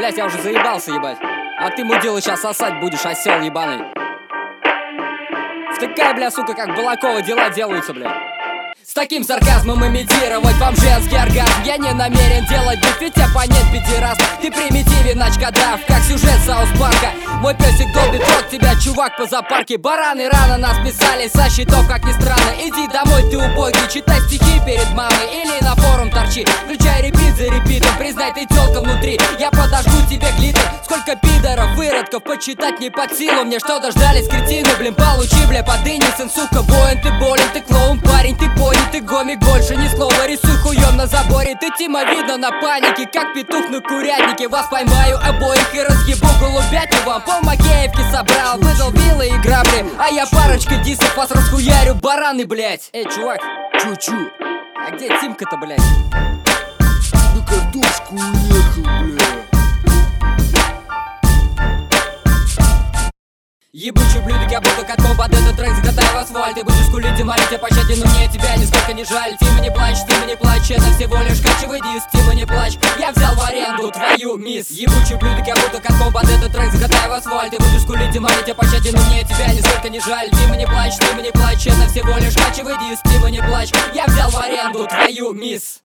Блять, я уже заебался, ебать. А ты, мудила, сейчас сосать будешь, осел ебаный. Втыкай, бля, сука, как Балакова дела делаются, бля. С таким сарказмом имитировать вам женский оргазм. Я не намерен делать бит, ведь оппонент пидорас. Ты примитивен, очкодрав, как сюжет Саус Парка. Мой песик долбит рот тебя, чувак, по зоопарке. Бараны рано нас писали со счетов, как ни странно. Иди домой, ты убогий, читай стихи перед мамой или на форум торчи. Включай репит за репитом, признай, ты тёлка внутри. Я подожгу тебе глиттер. Сколько пидоров, выродков, почитать не под силу. Мне что дождались, кретины, блин, получи, бля, подыни, сын, сука, воин. Ты болен, ты клоун, парень, ты понял. Ты гомик, больше ни слова, рисуй хуём на заборе. Ты Тима, видно на панике, как петух на курятнике. Вас поймаю обоих и разъебу голубятню вам. Пол Макеевки собрал, выдал вилы и грабли. А я парочка дисов вас расхуярю, бараны, блять. Эй, чувак, Чу-чу, а где Тимка-то, блять? на картошку уехал, бля. Ебучий блюдик, я буду катком под этот трек, закатаю в асфальт. Ты будешь скулить и молить о пощаде, но мне тебя нисколько не жаль. Тима, не плачь, это всего лишь качевый диск. Тима, не плачь, я взял в аренду твою мисс. Ебучий блюдик, я буду катком под этот трек, закатаю в асфальт. Ты будешь скулить и молить о пощаде, но мне тебя нисколько не жаль. Тима, не плачь, это всего лишь качевый диск. Тима, не плачь, я взял в аренду твою мисс.